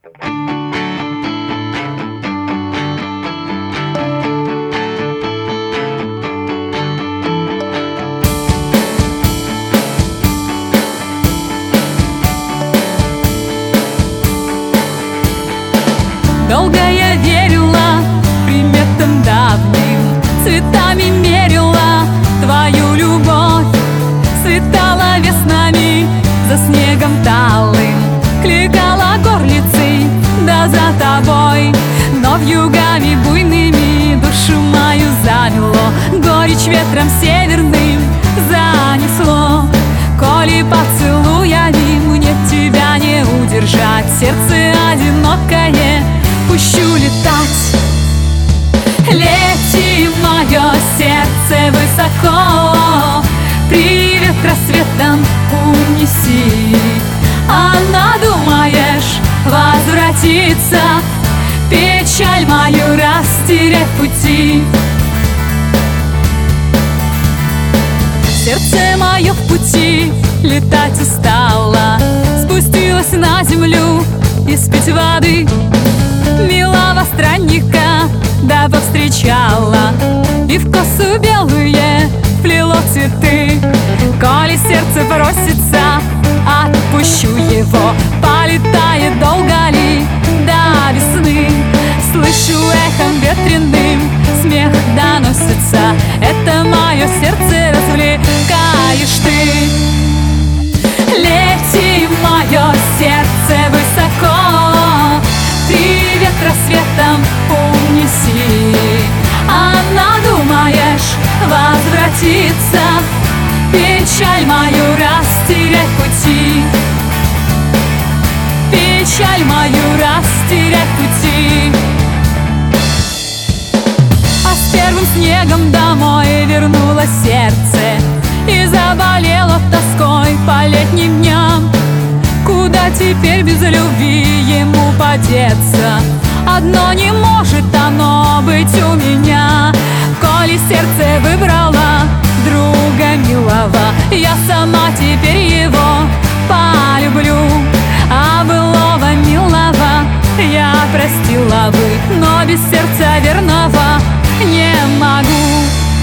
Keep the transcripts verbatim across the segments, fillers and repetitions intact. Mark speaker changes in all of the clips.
Speaker 1: Долго я верила приметам давним, цветами мерила твою любовь. Светала веснами за снегом талым, кликала горлицей, да за тобой. Но вьюгами буйными душу мою замело, горечь ветром северным занесло. Коли поцелуями мне тебя не удержать, сердце одинокое пущу летать. Лети, мое сердце, высоко, привет рассветом унеси. А надумаешь возвратиться, печаль мою растерять пути. Сердце мое в пути летать устало, спустилась на землю испить воды. Милого странника да повстречала, и в косу белые плело цветы. Коли сердце просится, отпущу его, полетает долго ли до весны. Слышу эхом ветреным, смех доносится, это мое сердце развлекаешь ты. Лети, мое сердце, высоко, привет рассветом унеси. А надумаешь возвратиться, печаль мою растерять пути. Печаль мою растерять пути. А с первым снегом домой вернулось сердце и заболело тоской по летним дням. Куда теперь без любви ему подеться? Одно не может оно быть у меня. Коли сердце выбрала друга милого, я сама теперь его полюблю. А былого милого я простила бы, но без сердца верного не могу.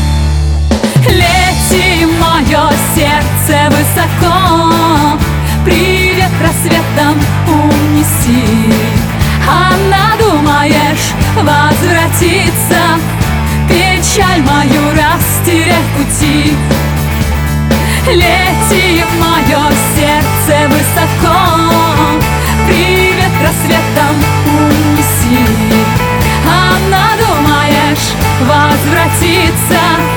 Speaker 1: Лети, мое сердце, высоко, привет рассветом унеси. А надумаешь возвратиться, печаль мою растерять пути. Лети, мое сердце, высоко, привет рассветом унеси. А надумаешь возвратиться,